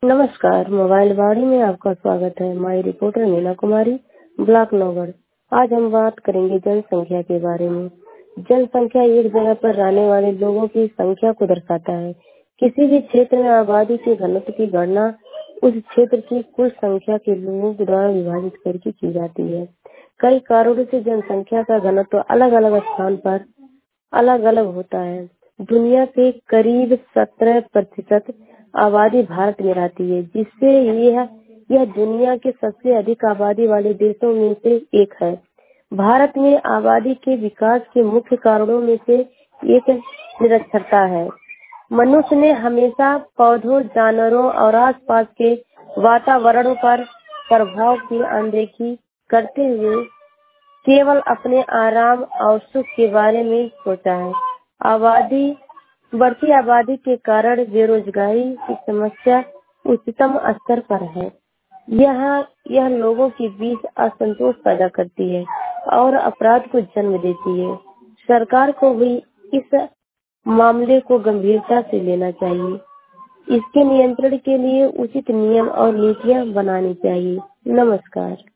नमस्कार, मोबाइल बाड़ी में आपका स्वागत है। My reporter Meena Kumari, block Naugarh. आज हम बात करेंगे जनसंख्या के बारे में। जनसंख्या एक जगह पर रहने वाले लोगों की संख्या को दर्शाता है। किसी भी क्षेत्र में आबादी के घनत्व की गणना उस क्षेत्र की कुल संख्या के लोगों के द्वारा विभाजित करके की जाती है। कई कारणों से जनसंख्या का घनत्व अलग अलग स्थान पर अलग अलग होता है। दुनिया के करीब 17% आबादी भारत में रहती है, जिससे यह दुनिया के सबसे अधिक आबादी वाले देशों में से एक है। भारत में आबादी के विकास के मुख्य कारणों में से एक निरक्षरता है। मनुष्य ने हमेशा पौधों, जानवरों और आसपास के वातावरण पर प्रभाव की अनदेखी करते हुए केवल अपने आराम और सुख के बारे में सोचा है। बढ़ती आबादी के कारण बेरोजगारी की समस्या उच्चतम स्तर पर है। यह लोगों के बीच असंतोष पैदा करती है और अपराध को जन्म देती है। सरकार को भी इस मामले को गंभीरता से लेना चाहिए। इसके नियंत्रण के लिए उचित नियम और नीतियां बनानी चाहिए। नमस्कार।